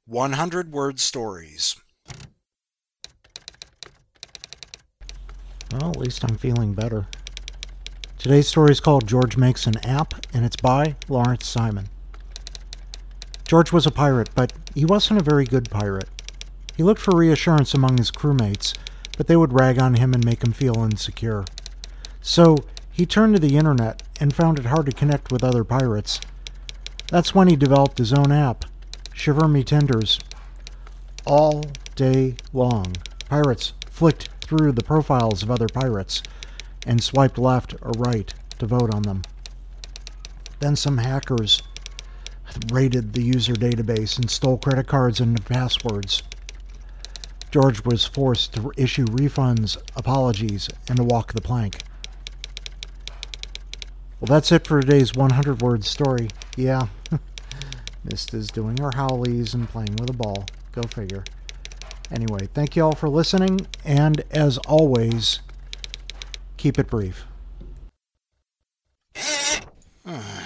100-word stories. Well, at least I'm feeling better. Today's story is called George Makes an App, and it's by Lawrence Simon. George was a pirate, but he wasn't a very good pirate. He looked for reassurance among his crewmates, but they would rag on him and make him feel insecure. So he turned to the internet and found it hard to connect with other pirates. That's when he developed his own app, Shiver Me Tenders. All day long, pirates flicked through the profiles of other pirates and swiped left or right to vote on them. Then some hackers raided the user database and stole credit cards and passwords. George was forced to issue refunds, apologies, and to walk the plank. Well, that's it for today's 100-word story. Yeah, Mist is doing her howlies and playing with a ball. Go figure. Anyway, thank you all for listening, and as always, keep it brief.